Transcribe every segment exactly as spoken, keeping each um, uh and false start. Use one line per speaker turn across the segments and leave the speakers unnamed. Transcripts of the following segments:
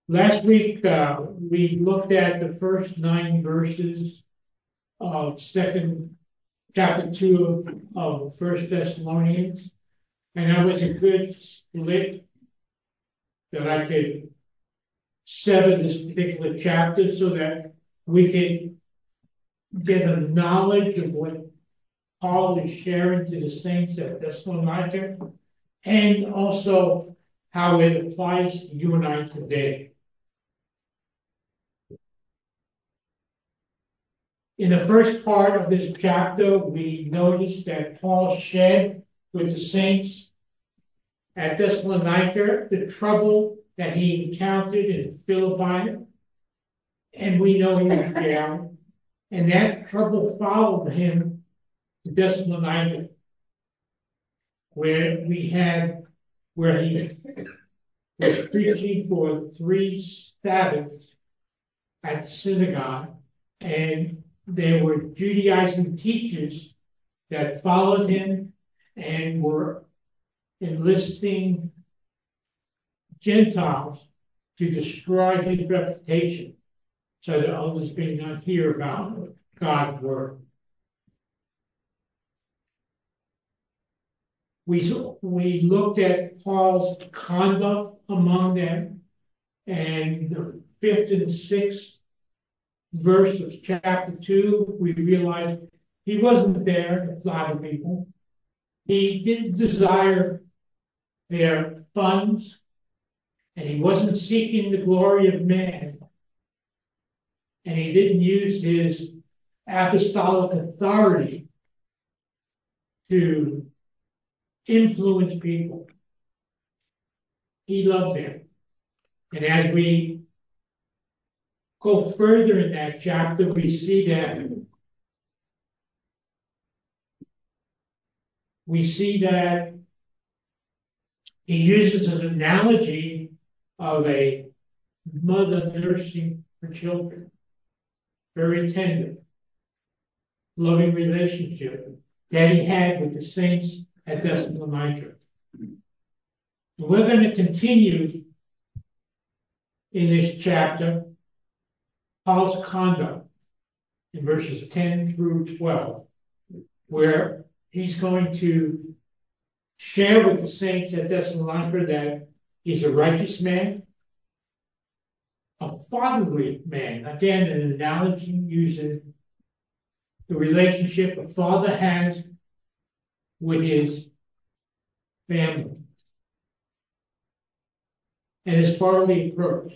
Last week, uh, we looked at the first nine verses of second chapter two of, of First Thessalonians, and that was a good split that I could sever this particular chapter so that we could get a knowledge of what Paul is sharing to the saints at Thessalonica, and also how it applies to you and I today. In the first part of this chapter, we notice that Paul shared with the saints at Thessalonica the trouble that he encountered in Philippi, and we know he was down, and that trouble followed him to Thessalonica, where we had where he was preaching for three Sabbaths at the synagogue, and there were Judaizing teachers that followed him and were enlisting Gentiles to destroy his reputation so that others may not hear about God's word. We, we looked at Paul's conduct among them, and the fifth and sixth verse of chapter two, we realized he wasn't there to flatter people. He didn't desire their funds, and he wasn't seeking the glory of man. And he didn't use his apostolic authority to influence people. He loved them. And as we go further in that chapter, we see that we see that he uses an analogy of a mother nursing her children. Very tender, loving relationship that he had with the saints at Thessalonica. We're going to continue in this chapter Paul's conduct in verses ten through twelve, where he's going to share with the saints at Thessalonica that he's a righteous man, a fatherly man. Again, an analogy using the relationship a father has with his family. And his fatherly approach.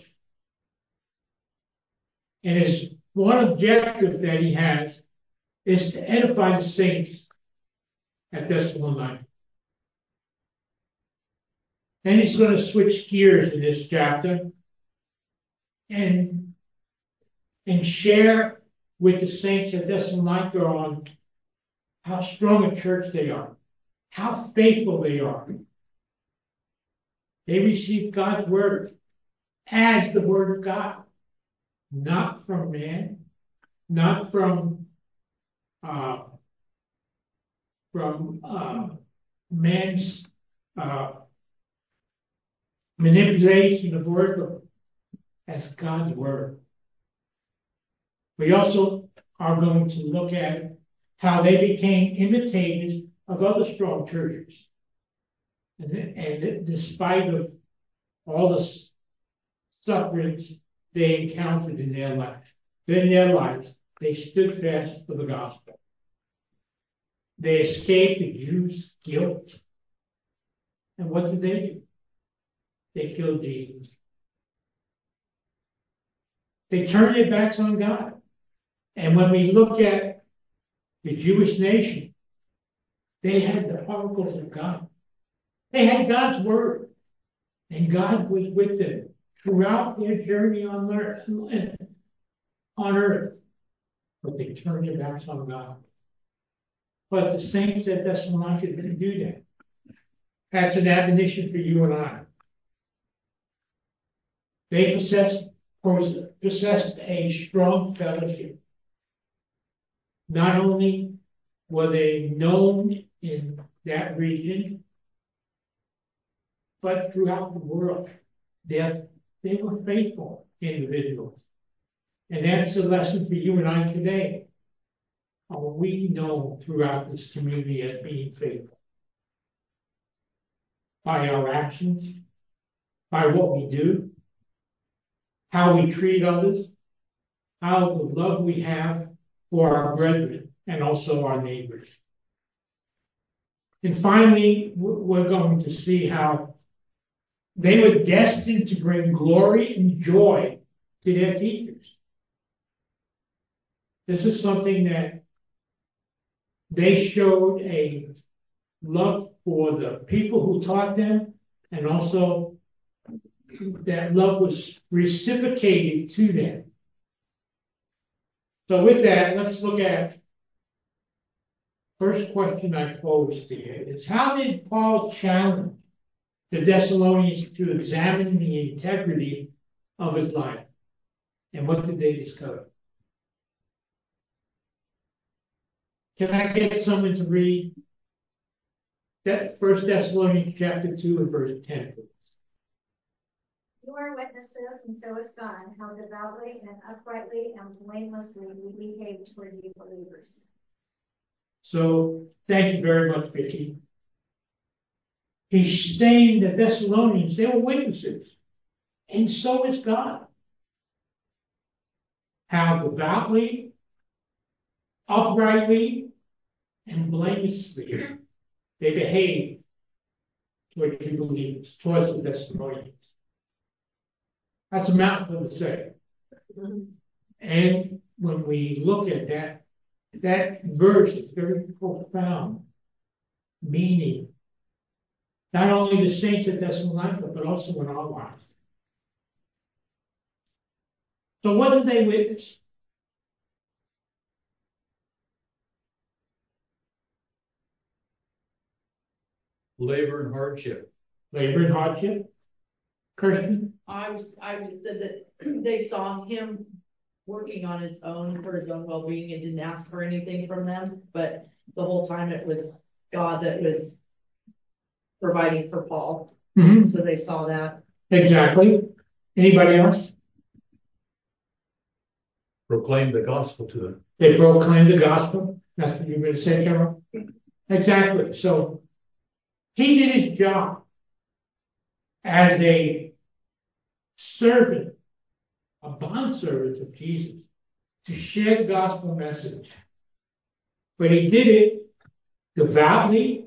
And his one objective that he has is to edify the saints at Thessalonica. Then he's going to switch gears in this chapter and, and share with the saints at Thessalonica on how strong a church they are, how faithful they are. They receive God's word as the word of God, not from man, not from uh, from uh, man's uh, manipulation of word, but as God's word. We also are going to look at how they became imitators of other strong churches. And, and despite of all the sufferings they encountered in their life, in their lives, they stood fast for the gospel. They escaped the Jews' guilt. And what did they do? They killed Jesus. They turned their backs on God. And when we look at the Jewish nation, they had the oracles of God. They had God's word. And God was with them throughout their journey on earth. On earth. But they turned their backs on God. But the saints at Thessalonica didn't do that. That's an admonition for you and I. They possessed, possessed a strong fellowship. Not only were they known in that region, but throughout the world. Their they were faithful individuals. And that's a lesson for you and I today. Are we known throughout this community as being faithful? By our actions, by what we do, how we treat others, how the love we have for our brethren and also our neighbors. And finally, we're going to see how they were destined to bring glory and joy to their teachers. This is something that they showed a love for the people who taught them, and also that love was reciprocated to them. So with that, let's look at first question I posed to you is, how did Paul challenge the Thessalonians to examine the integrity of his life? And what did they discover? Can I get someone to read that First Thessalonians chapter two and verse ten, please?
You are witnesses, and so is God, how devoutly and uprightly and blamelessly we behave toward you believers.
So, thank you very much, Vicki. He's saying the Thessalonians, they were witnesses, and so is God. How devoutly, uprightly, and blamelessly they behave toward you believers, towards the Thessalonians. That's a mouthful to say. And when we look at that, that verse is very profound, meaning not only the saints at Thessalonica, but also in our lives. So what did they witness?
Labor and hardship.
Labor and hardship. Kirsten?
I was, I just said that they saw him working on his own for his own well-being and didn't ask for anything from them, but the whole time it was God that was providing for Paul.
Mm-hmm.
So they saw that.
Exactly. Anybody else?
Proclaim the gospel to them.
They proclaim the gospel. That's what you're going to say, Carol? Exactly. So he did his job as a servant, a bondservant of Jesus, to share the gospel message. But he did it devoutly,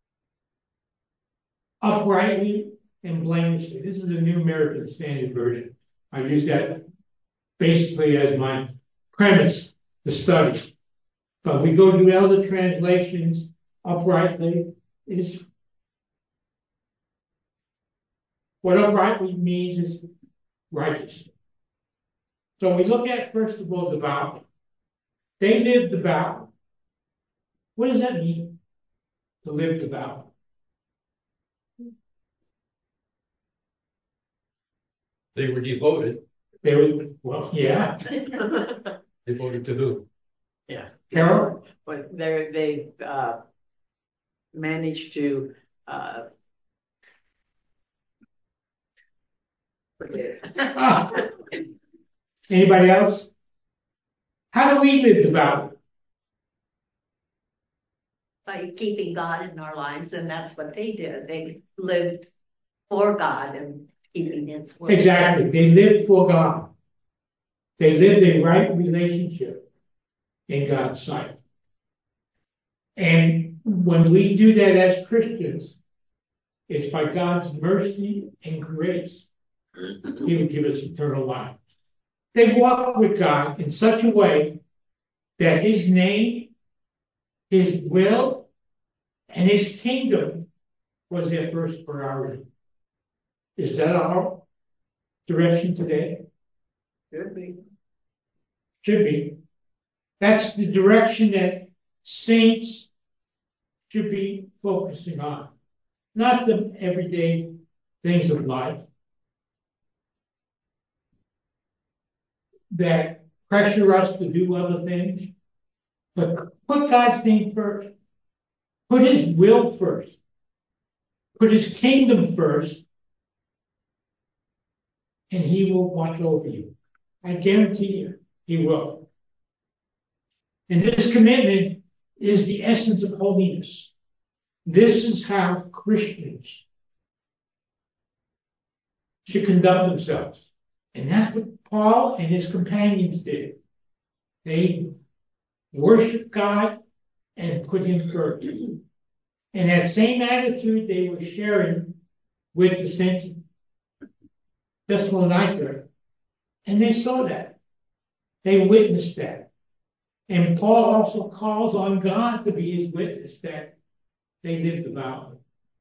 uprightly, and blamelessly. This is the New American Standard Version. I use that basically as my premise to study. But we go to other translations, uprightly. It is what uprightly means is righteous. So we look at, first of all, devoutly. They lived devoutly. What does that mean, to live devoutly?
They were devoted.
They were, well, yeah.
Devoted to who?
Yeah.
Carol?
But they they uh, managed to uh, forget it.
Ah. Anybody else? How do we live devoutly?
By keeping God in our lives, and that's what they did. They lived for God and keeping His word.
Exactly. They lived for God. They lived a right relationship in God's sight. And when we do that as Christians, it's by God's mercy and grace. He will give us eternal life. They walked with God in such a way that His name, His will, and His kingdom was their first priority. Is that our direction today?
Could be.
Should be. That's the direction that saints should be focusing on. Not the everyday things of life that pressure us to do other things, but put God's name first. Put His will first. Put His kingdom first. and he will watch over you. I guarantee you, he will. And this commitment is the essence of holiness. This is how Christians should conduct themselves. And that's what Paul and his companions did. They worshiped God and put him first. And that same attitude they were sharing with the saints of Thessalonica, and they saw that. They witnessed that. And Paul also calls on God to be his witness that they lived devoutly.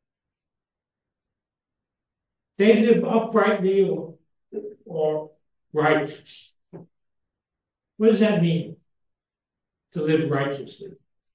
They live uprightly or, or righteous. What does that mean? To live righteously.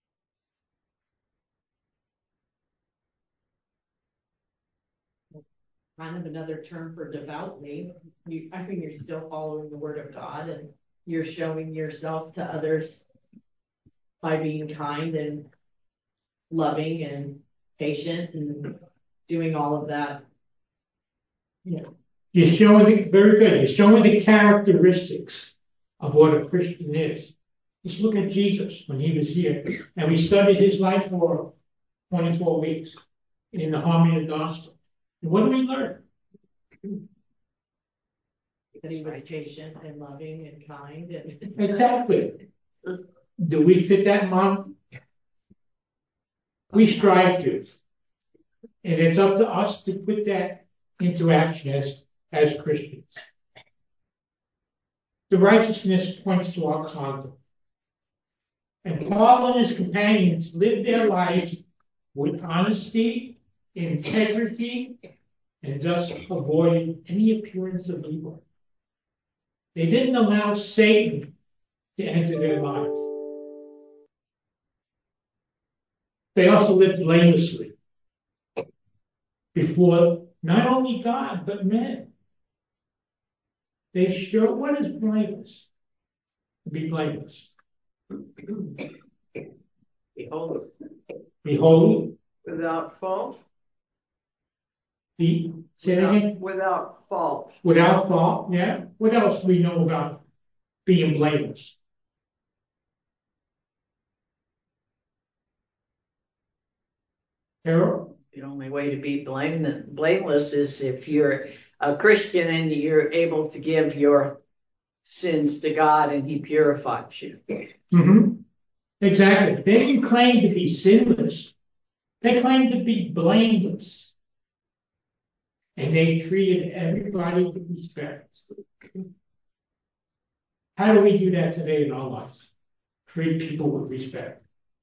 Kind of another term for devoutly. You, I mean, you're still following the word of God and you're showing yourself to others by being kind and loving and patient and doing all of that. Yeah.
You're showing the, very good. You're showing the characteristics of what a Christian is. Just look at Jesus when he was here. And we studied his life for twenty-four weeks in the Harmony of the Gospel. And what do we learn?
That he was patient and loving and kind. And
Exactly. Do we fit that model? We strive to. And it's up to us to put that into action as, as Christians. The righteousness points to our conduct. And Paul and his companions lived their lives with honesty, integrity, and thus avoided any appearance of evil. They didn't allow Satan to enter their lives. They also lived blamelessly before not only God, but men. They show what is blameless. To be blameless.
Be holy.
Be holy.
Without fault.
Be, say that again?
Without fault.
Without fault, yeah. What else do we know about being blameless? Harold?
The only way to be blame, blameless is if you're a Christian and you're able to give your sins to God and he purifies you.
Mm-hmm. Exactly. They didn't claim to be sinless. They claimed to be blameless. And they treated everybody with respect. How do we do that today in our lives? Treat people with respect.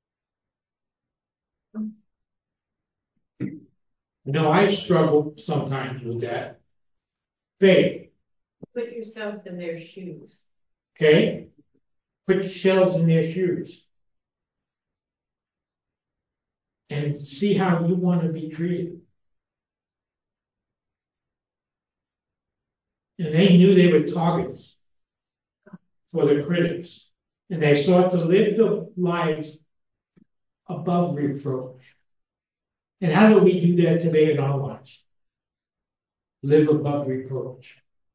You know, I struggle sometimes with that. Faith.
Put yourself in their shoes.
Okay? Put yourselves in their shoes. And see how you want to be treated. And they knew they were targets for the critics. And they sought to live their lives above reproach. And how do we do that today in our lives? Live above reproach.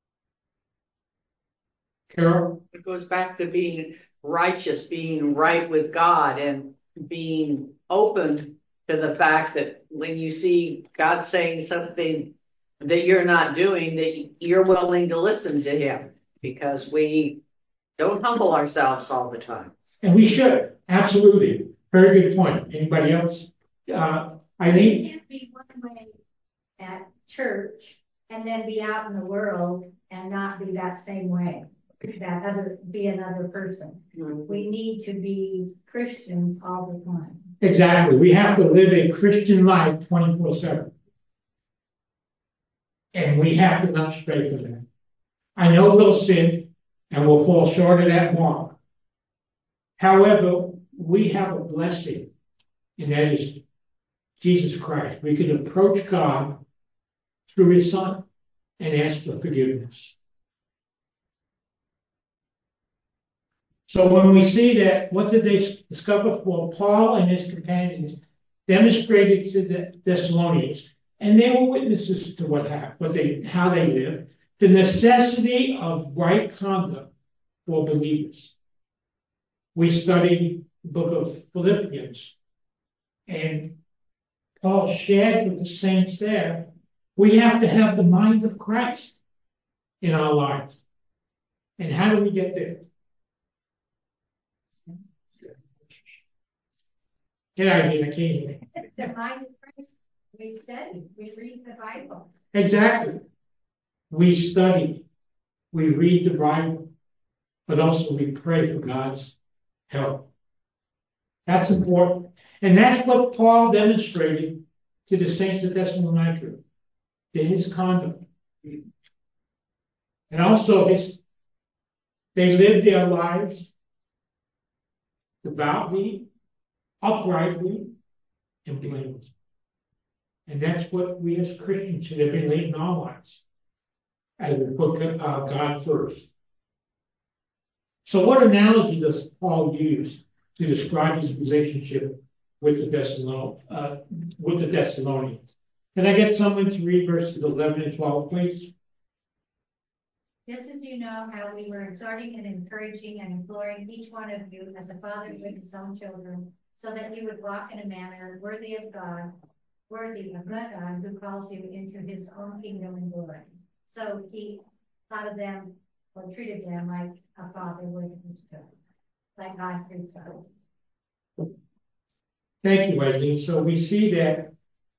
Carol?
It goes back to being righteous, being right with God, and being open to the fact that when you see God saying something that you're not doing, that you're willing to listen to him, because we don't humble ourselves all the time.
And we should. Absolutely. Very good point. Anybody else? Uh,
It
Eileen?
can't be one way at church and then be out in the world and not be that same way. That other, be another person.
Mm-hmm.
We need to be Christians all the time.
Exactly. We have to live a Christian life twenty-four seven. And we have to not stray from that. I know we'll sin and we'll fall short of that mark. However, we have a blessing, and that is Jesus Christ. We can approach God through his Son and ask for forgiveness. So when we see that, what did they discover? Well, Paul and his companions demonstrated to the Thessalonians, and they were witnesses to what happened, what they, how they lived. the necessity of right conduct for believers. We studied the book of Philippians, and Paul shared with the saints there, we have to have the mind of Christ in our lives. And how do we get there? Get out of here, I can't hear you.
The mind of Christ, we study, we read the Bible.
Exactly. We study, we read the Bible, but also we pray for God's help. That's important. And that's what Paul demonstrated to the saints of Thessalonica, in his conduct. And also his, they lived their lives devoutly, uprightly, and blameless. And that's what we as Christians should emulate in our lives, as we put uh, God first. So what analogy does Paul use to describe his relationship with the Thessalonians? Uh, with the Thessalonians? Can I get someone to read verses eleven and twelve, please?
Just as you know how we were exhorting and encouraging and imploring each one of you as a father with his own children, so that you would walk in a manner worthy of God, worthy of the God who calls you into his own kingdom and glory. So he thought of them or treated them like a father would his children, like God treats us.
Thank you, Eileen. So we see that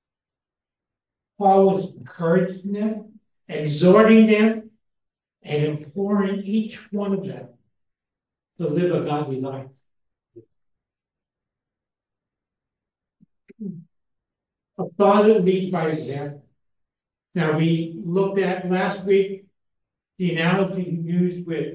Paul was encouraging them, exhorting them, and imploring each one of them to live a godly life. A father leads by example. Now, we looked at last week the analogy used with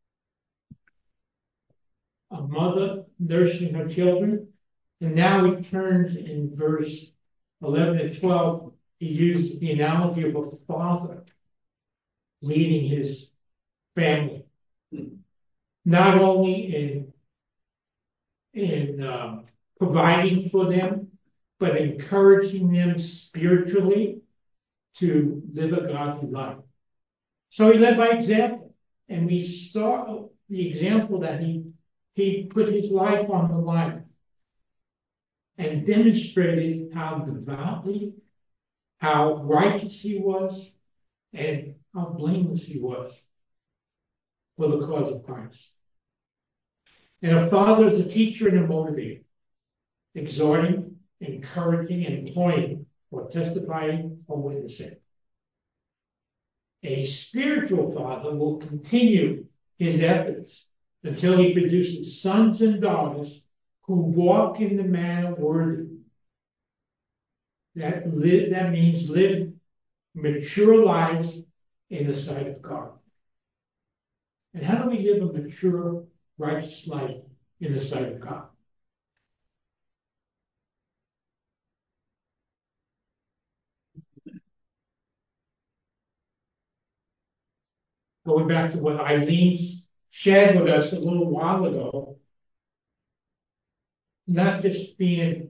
a mother nursing her children, and now he turns in verse eleven and twelve, he uses the analogy of a father leading his family, not only in in um, providing for them, but encouraging them spiritually to live a godly life. So he led by example, and we saw the example that he he put his life on the line and demonstrated how devoutly, how righteous he was, and how blameless he was for the cause of Christ. And a father is a teacher and a motivator, exhorting, encouraging, and employing, or testifying or witnessing. A spiritual father will continue his efforts until he produces sons and daughters who walk in the manner worthy. That live, that means live mature lives in the sight of God. And how do we live a mature, righteous life in the sight of God? Going back to what Eileen shared with us a little while ago, not just being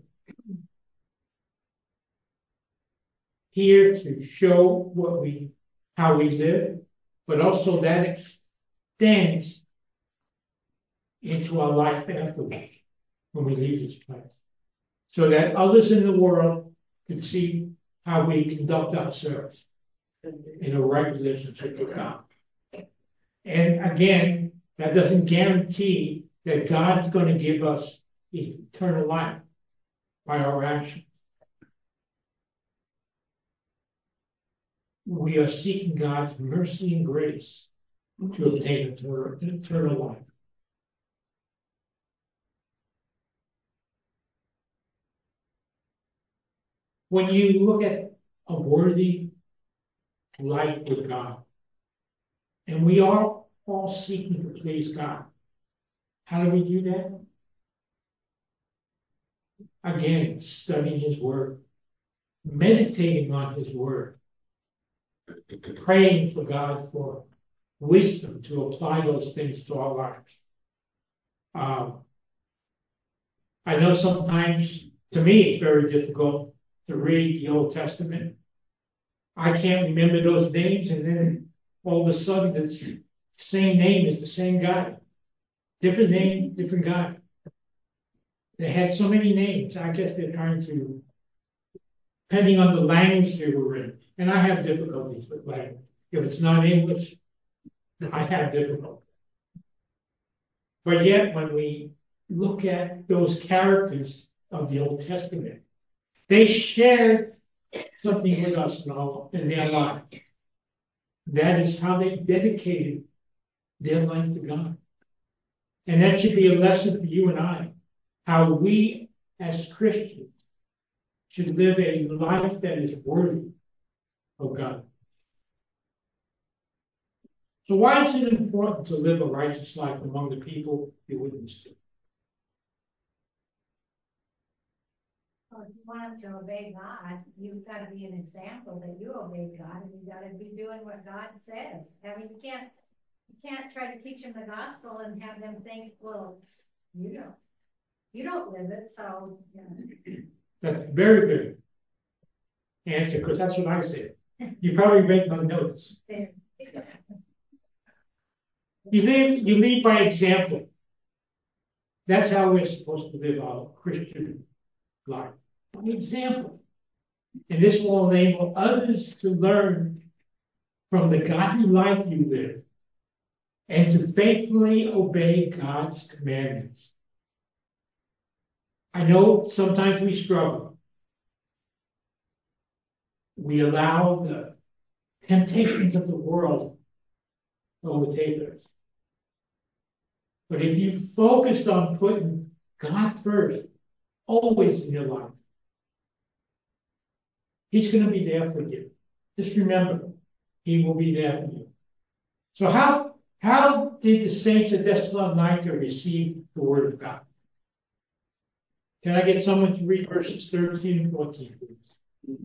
here to show what we, how we live, but also that extends into our life afterwards when we leave this place, so that others in the world can see how we conduct ourselves in a right relationship with God. And again, that doesn't guarantee that God's going to give us eternal life by our actions. We are seeking God's mercy and grace to obtain eternal life. When you look at a worthy life with God, and we are all seeking to please God, how do we do that? Again, studying His Word, meditating on His Word, praying for God for wisdom to apply those things to our lives. Um, I know sometimes, to me, it's very difficult to read the Old Testament. I can't remember those names, and then all of a sudden the same name is the same guy. Different name, different guy. They had so many names. I guess they're trying to, depending on the language they were in. And I have difficulties with language. If it's not English, I have difficulty. But yet, when we look at those characters of the Old Testament, they shared something with us in, all, in their life. That is how they dedicated their life to God. And that should be a lesson for you and I, how we as Christians should live a life that is worthy of God. So why is it important to live a righteous life among the people you witness to?
Well, if you want to obey God, you've got to be an example that you obey God, and you've got to be doing what God says. I mean, you can't you can't try to teach them the gospel and have them think, well, you don't you don't live it, so you know.
That's very good answer, because that's what I said. You probably read my notes. You live, you lead by example. That's how we're supposed to live our Christian life. An example. And this will enable others to learn from the godly life you live and to faithfully obey God's commandments. I know sometimes we struggle. We allow the temptations of the world to overtake us. But if you focused on putting God first, always in your life, He's going to be there for you. Just remember, He will be there for you. So how, how did the saints of Thessalonica receive the Word of God? Can I get someone to read verses thirteen and fourteen, please?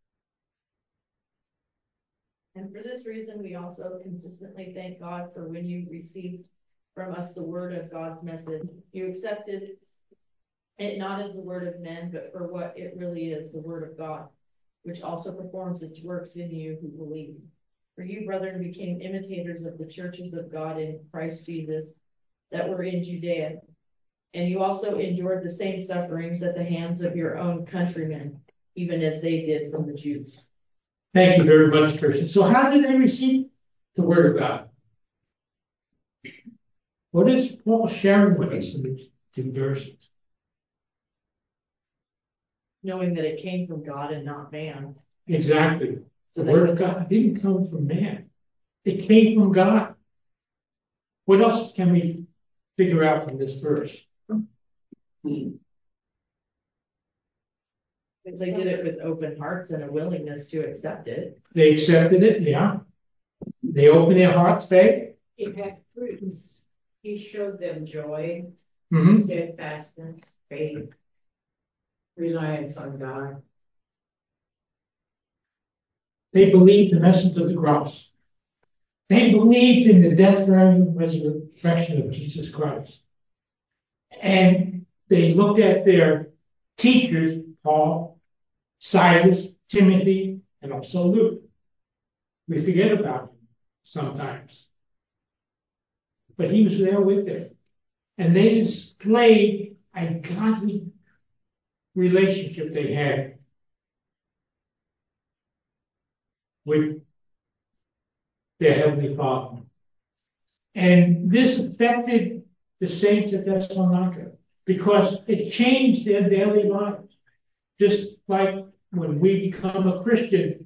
And for this reason, we also consistently thank God for when you received from us the word of God's message. You accepted it not as the word of men, but for what it really is, the word of God, which also performs its works in you who believe. For you, brethren, became imitators of the churches of God in Christ Jesus that were in Judea. And you also endured the same sufferings at the hands of your own countrymen, even as they did from the Jews.
Thank you very much, Christian. So how did they receive the Word of God? What is Paul sharing with us in these two verses?
Knowing that it came from God and not man.
Exactly.
So
The
they-
Word of God didn't come from man. It came from God. What else can we figure out from this verse?
They did it with open hearts and a willingness to accept it.
They accepted it, yeah. They opened their hearts, faith.
It had fruits. He showed them joy,
Mm-hmm.
steadfastness, faith, reliance on God.
They believed the message of the cross. They believed in the death, burial, and resurrection of Jesus Christ. And they looked at their teachers, Paul, Silas, Timothy, and also Luke. We forget about him sometimes. But he was there with them. And they displayed a godly relationship they had with their Heavenly Father. And this affected the saints of Thessalonica because it changed their daily lives. Just like when we become a Christian,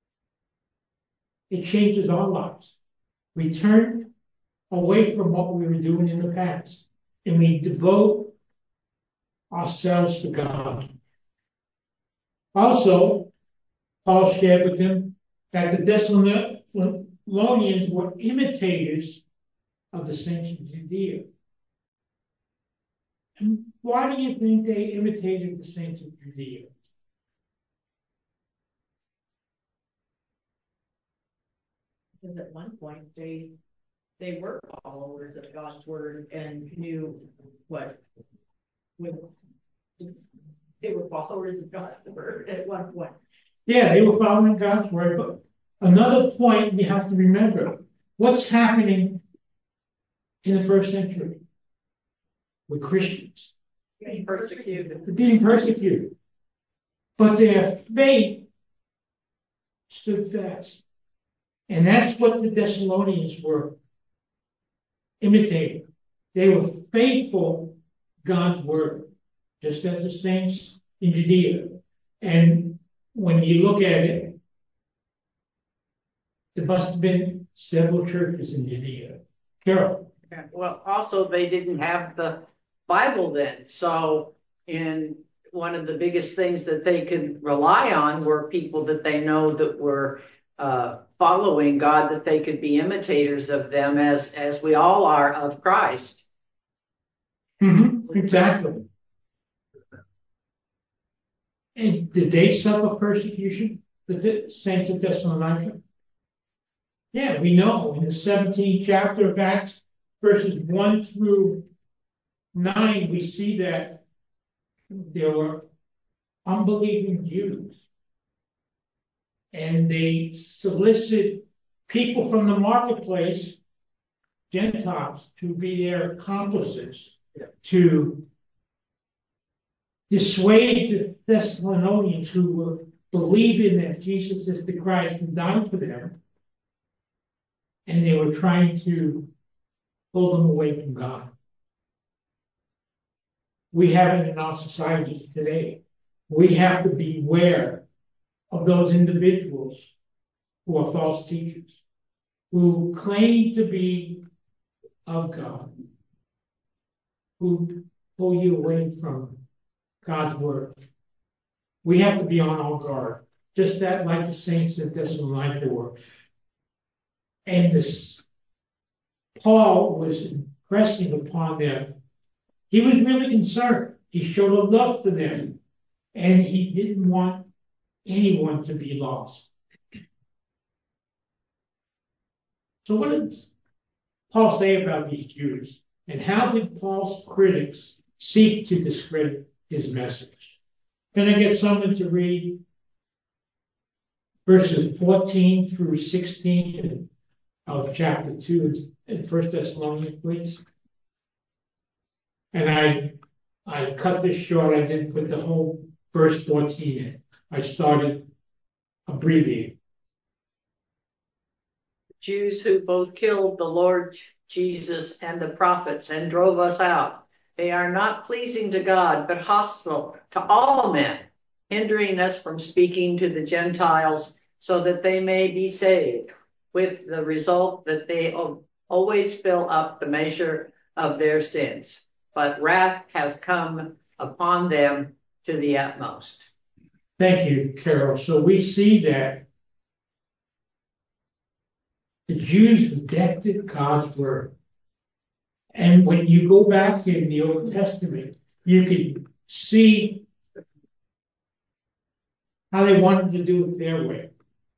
it changes our lives. We turn away from what we were doing in the past and we devote ourselves to God. Also, Paul shared with them that the Thessalonians were imitators of the saints of Judea. And why do you think they imitated the saints of Judea?
Because at one point they they were followers of God's word and knew what when they were followers of God's word at one point.
Yeah, they were following God's word, but Another point you have to remember, what's happening in the first century with Christians?
Persecuted.
They're being persecuted. But their faith stood fast. And that's what the Thessalonians were imitating. They were faithful to God's word, just as the saints in Judea. And when you look at it, there must have been several churches in Judea. Carol.
Well, also they didn't have the Bible then. So in one of the biggest things that they could rely on were people that they know that were uh, following God, that they could be imitators of them as, as we all are of Christ.
Mm-hmm. Exactly. And did they suffer persecution? The saints of Thessalonica? Yeah, we know in the seventeenth chapter of Acts, verses one through nine, we see that there were unbelieving Jews. And they solicit people from the marketplace, Gentiles, to be their accomplices, to dissuade the Thessalonians who were believing that Jesus is the Christ and died for them. And they were trying to pull them away from God. We have it in our society today. We have to beware of those individuals who are false teachers, who claim to be of God, who pull you away from God's word. We have to be on our guard, just that like the saints in Thessalonica were. And this, Paul was impressing upon them. He was really concerned. He showed a love for them, and he didn't want anyone to be lost. So what did Paul say about these Jews? And how did Paul's critics seek to discredit his message? Can I get someone to read verses fourteen through sixteen of chapter two in First Thessalonians, please? And I I cut this short. I didn't put the whole verse fourteen in. I started abbreviating.
Jews who both killed the Lord Jesus and the prophets and drove us out. They are not pleasing to God, but hostile to all men, hindering us from speaking to the Gentiles so that they may be saved, with the result that they always fill up the measure of their sins. But wrath has come upon them to the utmost.
Thank you, Carol. So we see that the Jews rejected God's word. And when you go back in the Old Testament, you can see how they wanted to do it their way.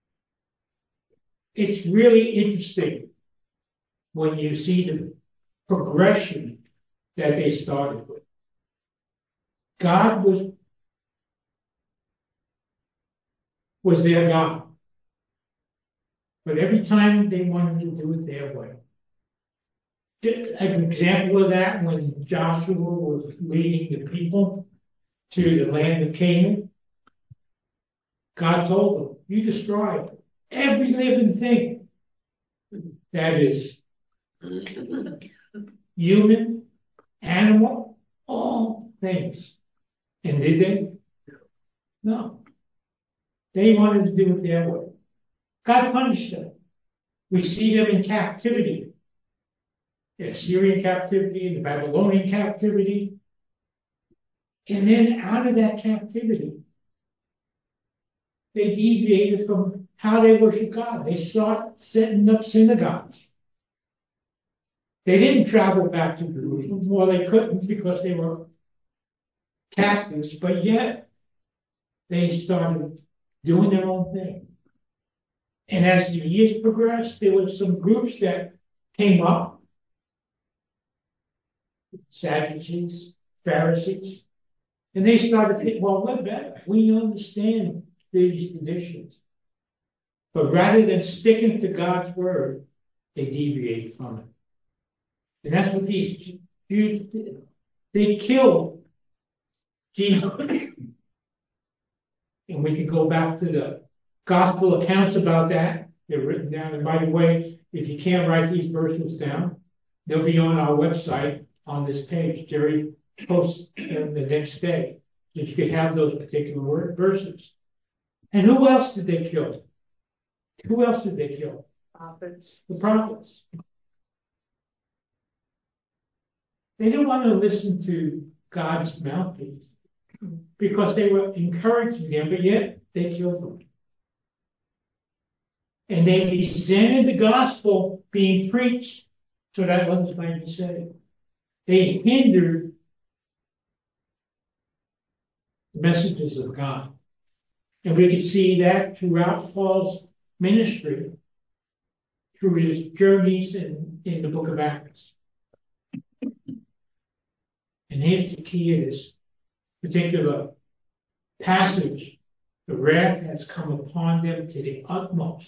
It's really interesting when you see the progression that they started with. God was, was their God. But every time they wanted to do it their way. An example of that, when Joshua was leading the people to the land of Canaan, God told them, you destroy every living thing that is human, animal, all things. And did they? No. They wanted to do it their way. God punished them. We see them in captivity. The Assyrian captivity, the Babylonian captivity. And then out of that captivity, they deviated from how they worship God. They started setting up synagogues. They didn't travel back to Jerusalem. Well, they couldn't because they were captives, but yet they started doing their own thing. And as the years progressed, there were some groups that came up. Sadducees, Pharisees, and they started thinking, well, we're better. We understand these traditions. But rather than sticking to God's word, they deviate from it. And that's what these Jews did. They killed Jesus. And we can go back to the gospel accounts about that. They're written down. And by the way, if you can't write these verses down, they'll be on our website on this page. Jerry posts them the next day, so you can have those particular word verses. And who else did they kill? Who else did they kill?
Prophets.
The prophets. They didn't want to listen to God's mouthpiece because they were encouraging them, but yet they killed them. And they resented the gospel being preached, so that one's going to say. They hindered the messages of God. And we can see that throughout Paul's ministry, through his journeys in, in the book of Acts. And here's the key of this particular passage. The wrath has come upon them to the utmost.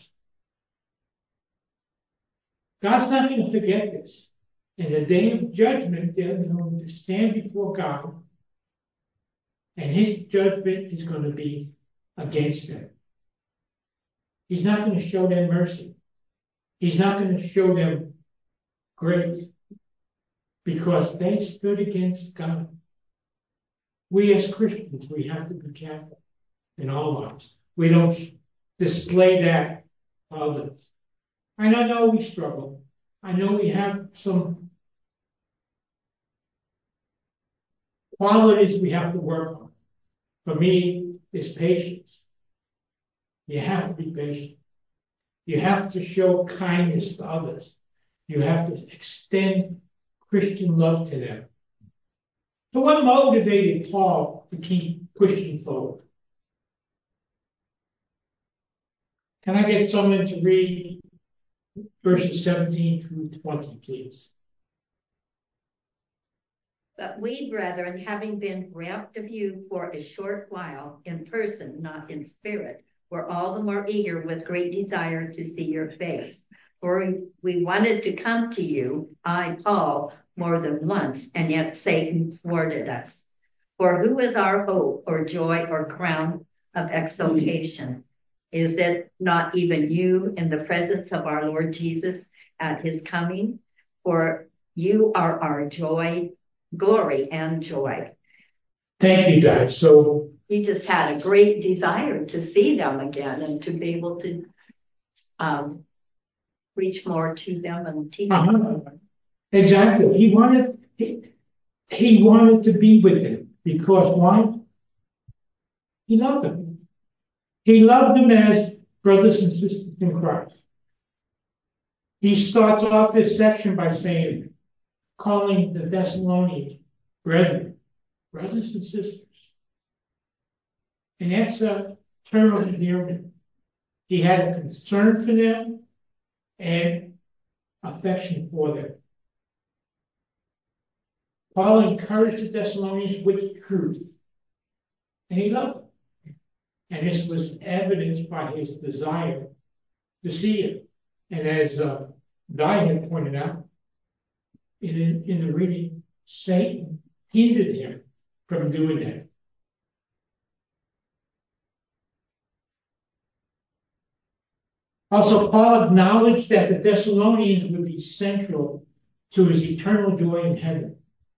God's not going to forget this. In the day of judgment, they're going to stand before God, and his judgment is going to be against them. He's not going to show them mercy. He's not going to show them grace because they stood against God. We as Christians, we have to be careful in our lives. We don't display that to others. And I know we struggle. I know we have some qualities we have to work on. For me, it's patience. You have to be patient. You have to show kindness to others. You have to extend Christian love to them. So what motivated Paul to keep pushing forward? Can I get someone to read verses seventeen through twenty, please?
But we, brethren, having been wrapped of you for a short while, in person, not in spirit, were all the more eager with great desire to see your face. For we wanted to come to you, I, Paul, more than once, and yet Satan thwarted us. For who is our hope or joy or crown of exaltation? Is it not even you in the presence of our Lord Jesus at his coming? For you are our joy, glory, and joy.
Thank you, guys. So
He just had a great desire to see them again and to be able to um, reach more to them and teach
uh-huh.
them.
Exactly. He wanted he, he wanted to be with them because why? He loved them. He loved them as brothers and sisters in Christ. He starts off this section by saying, calling the Thessalonians brethren, brothers and sisters. And that's a term of endearment. He had a concern for them and affection for them. Paul encouraged the Thessalonians with truth, and he loved them. And this was evidenced by his desire to see it. And as uh, Guy had pointed out, in, in the reading, Satan hindered him from doing that. Also, Paul acknowledged that the Thessalonians would be central to his eternal joy in heaven.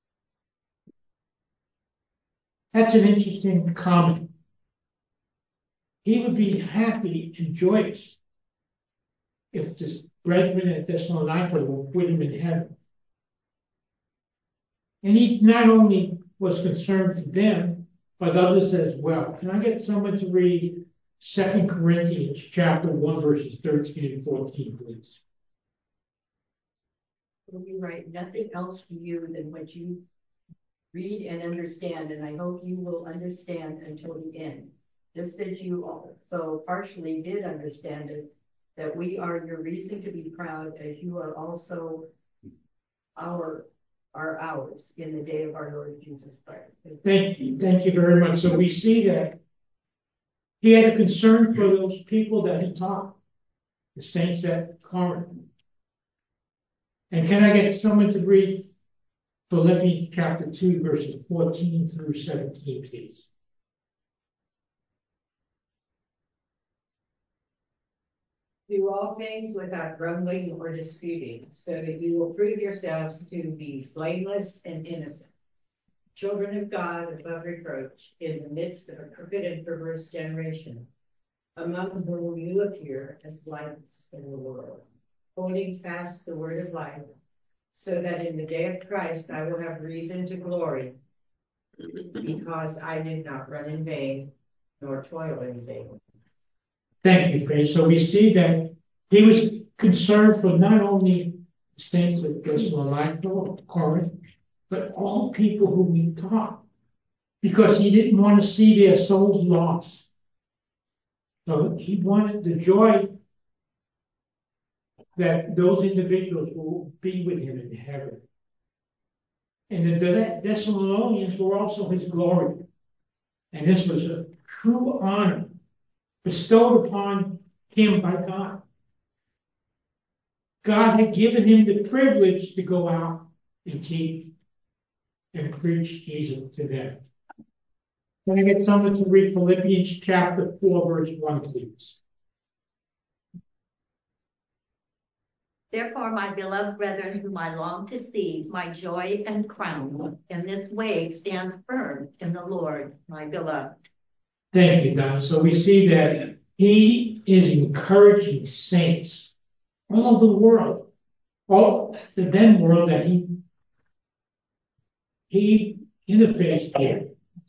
That's an interesting comment. He would be happy and joyous if the brethren at Thessalonica were with him in heaven. And he not only was concerned for them, but others as well. Can I get someone to read Second Corinthians chapter one, verses thirteen and fourteen, please?
We write nothing else for you than what you read and understand, and I hope you will understand until the end. Just as you also partially did understand it, that we are your reason to be proud, as you are also our are ours in the day of our Lord Jesus Christ.
Thank you. Thank you very much. So we see that he had a concern for those people that he taught. the saints at Corinth. And can I get someone to read Philippians chapter two, verses fourteen through seventeen, please?
Do all things without grumbling or disputing, so that you will prove yourselves to be blameless and innocent, children of God above reproach, in the midst of a crooked and perverse generation, among whom you appear as lights in the world, holding fast the word of life, so that in the day of Christ I will have reason to glory, because I did not run in vain, nor toil in vain.
Thank you, Faith. So we see that he was concerned for not only the saints of Thessalonica or Corinth, but all people who he taught, because he didn't want to see their souls lost. So he wanted the joy that those individuals will be with him in heaven. And the Thessalonians were also his glory. And this was a true honor bestowed upon him by God. God had given him the privilege to go out and teach and preach Jesus to them. Can I get someone to read Philippians chapter four, verse one, please?
Therefore, my beloved brethren, whom I long to see, my joy and crown, in this way stand firm in the Lord, my beloved.
Thank you, Don. So we see that he is encouraging saints all over the world, all the then world that he he interfaced with,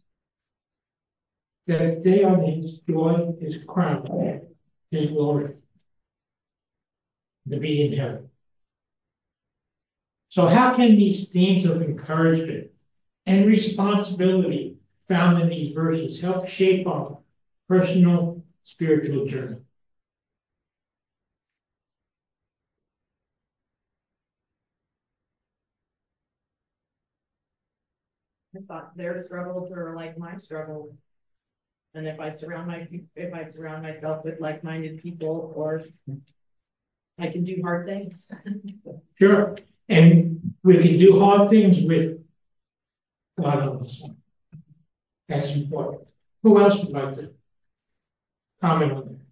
that they are his joy, his crown, his glory, to be in heaven. So how can these themes of encouragement and responsibility found in these verses help shape our personal spiritual journey?
I thought their struggles are like my struggles. And if I surround my, if I surround myself with like-minded people, or I can do hard things.
Sure. And we can do hard things with God on the side. That's important. Who else would like to comment on that?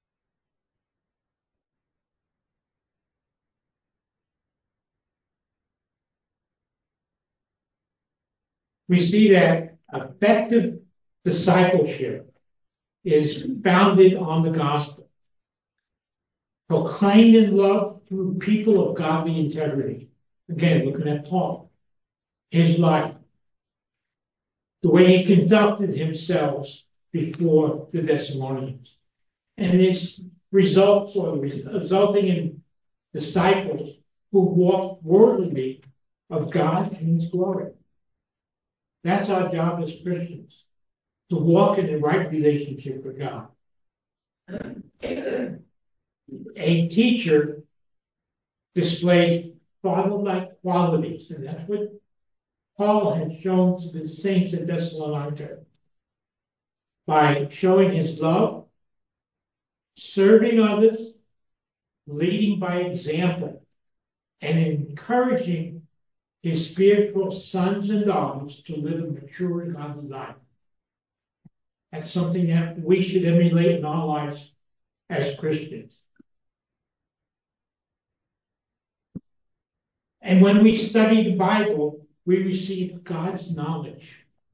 We see that effective discipleship is founded on the gospel, proclaimed in love through people of godly integrity. Again, looking at Paul, his life, the way he conducted himself before the Thessalonians, and this results or resulting in disciples who walk worthily of God and his glory. That's our job as Christians, to walk in the right relationship with God. A teacher displays father-like qualities, and that's what Paul had shown to the saints at Thessalonica by showing his love, serving others, leading by example, and encouraging his spiritual sons and daughters to live a mature and godly life. That's something that we should emulate in our lives as Christians. And when we study the Bible, we receive God's knowledge.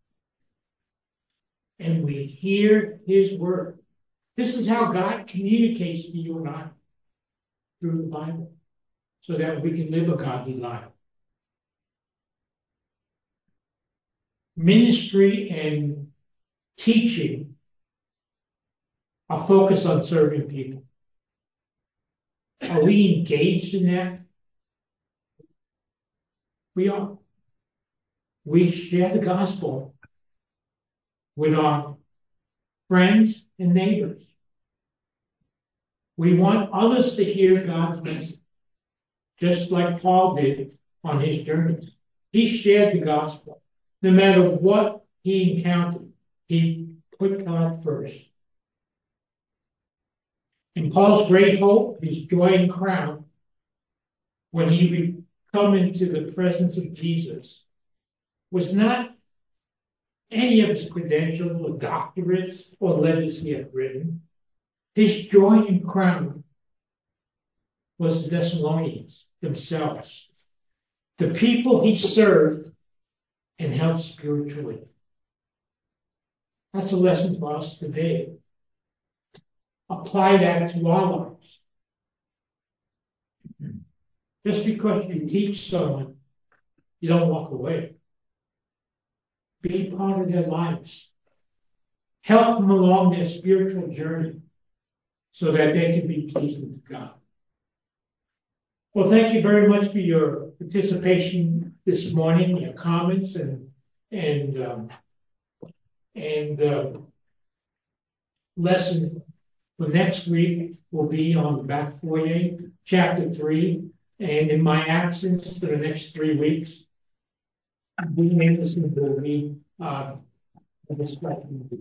And we hear his word. This is how God communicates to you and I, through the Bible, so that we can live a godly life. Ministry and teaching are focused on serving people. Are we engaged in that? We are. We share the gospel with our friends and neighbors. We want others to hear God's message, just like Paul did on his journeys. He shared the gospel. No matter what he encountered, he put God first. And Paul's great hope, his joy and crown, when he would come into the presence of Jesus, was not any of his credentials or doctorates or letters he had written. His joy and crown was the Thessalonians themselves, the people he served and helped spiritually. That's a lesson for us today. Apply that to our lives. Just because you teach someone, you don't walk away. Be part of their lives. Help them along their spiritual journey so that they can be pleasing to God. Well, thank you very much for your participation this morning, your comments, and and um, and uh, lesson for next week will be on the back foyer, chapter three. And in my absence for the next three weeks, we Anderson will be uh, discussing